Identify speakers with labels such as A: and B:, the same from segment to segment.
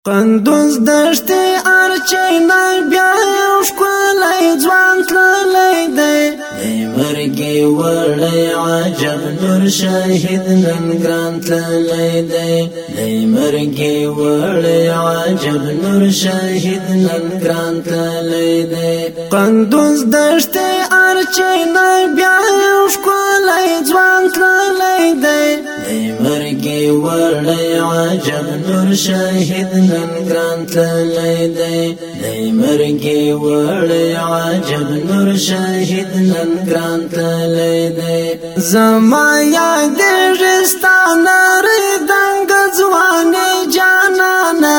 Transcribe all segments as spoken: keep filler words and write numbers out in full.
A: قندوز دشتي ارچينا بیا یو ښکلی ځوان تللی دی دی مرګي وړی عجب نور شاهد نن ګران تللی دی دی مرګي وړی عجب نور شاهد نن ګران تللی دی قندوز دشتي ارچينا بیا یو ښکلی ځوان تللی دی دی مرګي وړی عجب نور شاهد نن ګران تللی دی دی مرګي وړی عجب نور شاهد نن ګران تللی دی زما یادېږي ستا نرۍ دنګ ځواني جانانه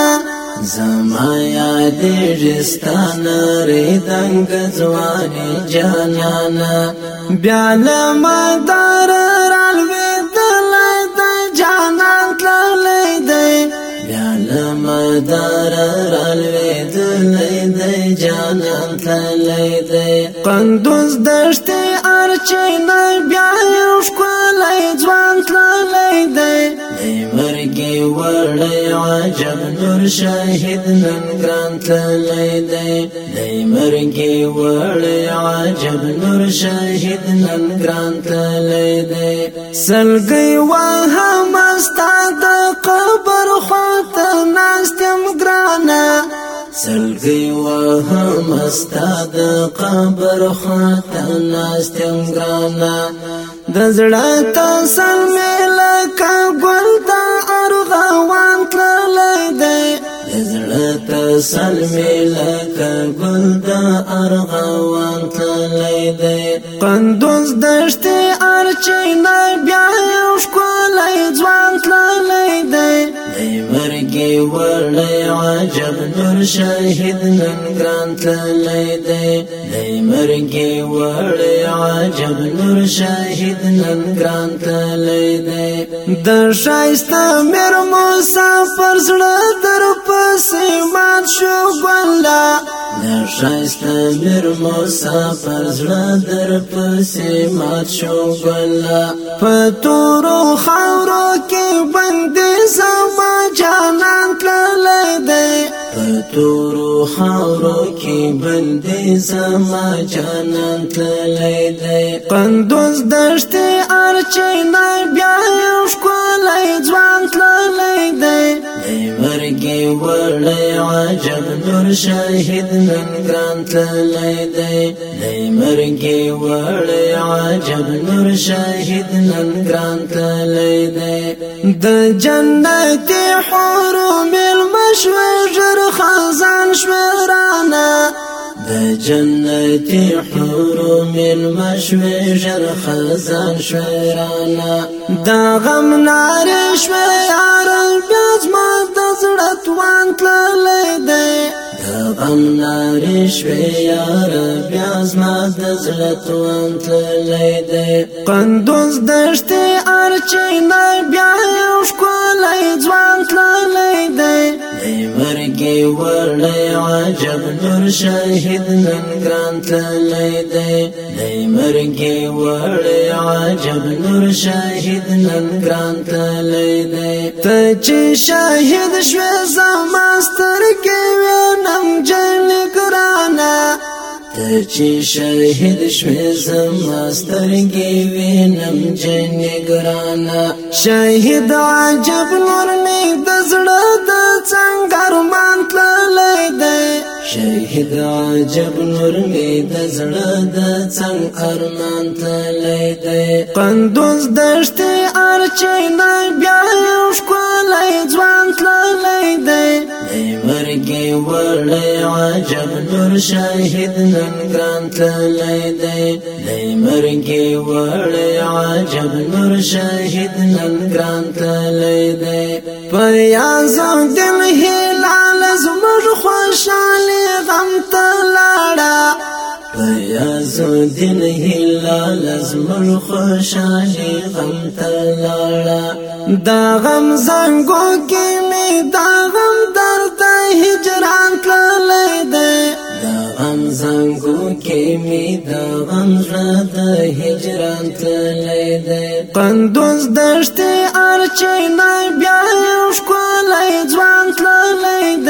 A: زما یادېږي ستا نرۍ دنګ ځواني جانانه بیا له مداره رالوېدلی دی جانان تللی دی بیا له مداره رالوېدلی دی جانان تللی دی قندوز دشتي ارچينا بیا یو ښکلی ځوان تللی دی دی مرګي وړی عجب نور شاهد نن ګران تللی دی دی مرګي وړی عجب نور شاهد نن ګران تللی دی سلګۍ وهم ستا د قبر خواته ناست یم ګرانه سلګۍ وهم ستا د قبر خواته ناست یم ګرانه د زړه تسل مې لکه ګل د ارغوان تللی دی د زړه تسل مې لکه ګل د ارغوان تللی دی قندوز دشتي ارچينا بیا یو ښکلی ځوان تللی دی دی مرګي وړی عجب نور شاهد نن ګران تللی دی دی مرګي وړی عجب نور شاهد نن ګران تللی دی د ښایسته میر مسافر زړه در پسې مات شو ګله د ښایسته میر مسافر زړه در پسې مات شو ګله په تورو خاورو کې بندي زما جانان تللی دی په تورو خاورو کې بندي زما جانان تللی دی قندوز دشتي ارچينا بیا یو ښکلی ځوان تللی دی دی مرګي وړی عجب نور شاهد نن ګران تللی دی دی مرګي وړی عجب نور شاهد نن ګران تللی دی د جنتي حورو مېلمه شوې ژر خزان شمېرانه د جنتي حورو مېلمه شوې ژر خزان شمېرانه دا غم نارې شوې یاره بیا زما د زړه توان تللی دی دا غم نارې شوې یاره بیا زما د زړه توان تللی دی قندوز دشتي ارچينا بیا یو ښکلی ځوان تللی دی دی مرګي وړی عجب نور شاهد نن ګران تللی دی دی مرګي وړی عجب نور شاهد نن ګران تللی دی ته چې شاهد شوې زما سترګې وینم جنې ګرانه ته چې شاهد شوې زما سترګې وینم جنې ګرانه شاهد عجب نور مې د زړه د څنګه ارمان تللی دی شاهد عجب نور مې د زړه د څنګه ارمان تللی دی قندوز دشتي ارچينا بیا یو ښکلی ځوان تللی دی دی مرګي وړی عجب نور شاهد نن ګران تللی دی دی مرګي وړی عجب نور شاهد نن ګران تللی دی په یازو دل هلال زموږ خوشحالي غم ته لاړه په یازو دل هلال زموږ خوشحالي غم ته لاړه دا غم زنګو کې مې دا غم درد هجران تللی دی دا غم زنګو کې مې دا غم زړه د هجران تللی دی قندوز دشتي ارچينا بیا یو ښکلی ځوان تللی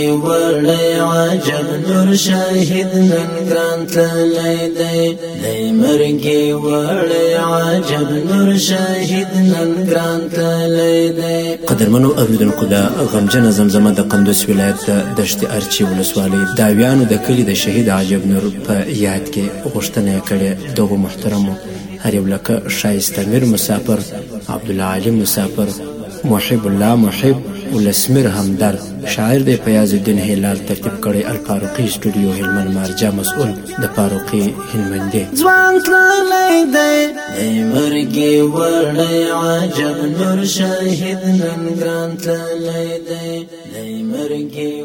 A: وړی عجب نور شاهد نن ګران تللی دی دی مرګي وړی عجب نور شاهد نن ګران تللی دی.
B: قدرمنو اوریدونکو د غمجنه زمزمه د قندوز ولایت د دشت ارچي ولسوالۍ داویانو د کلي د شهید عجب نور په یاد کې غوښتنه کړې. دغو محترمو هر یو لکه شایسته میر مسافر، عبدالله علي مسافر، محب الله محب، ولسمیر همدرد، شاعر د فیاض الدین هلال ترتیب کړی. الفاروقي سټوډیو هلمند مارجا مسؤل د فاروقي هلمندي.
A: ځوان تللی دی دی مرګي وړی عجب نور شاهد نن ګران تللی دی دی مرګي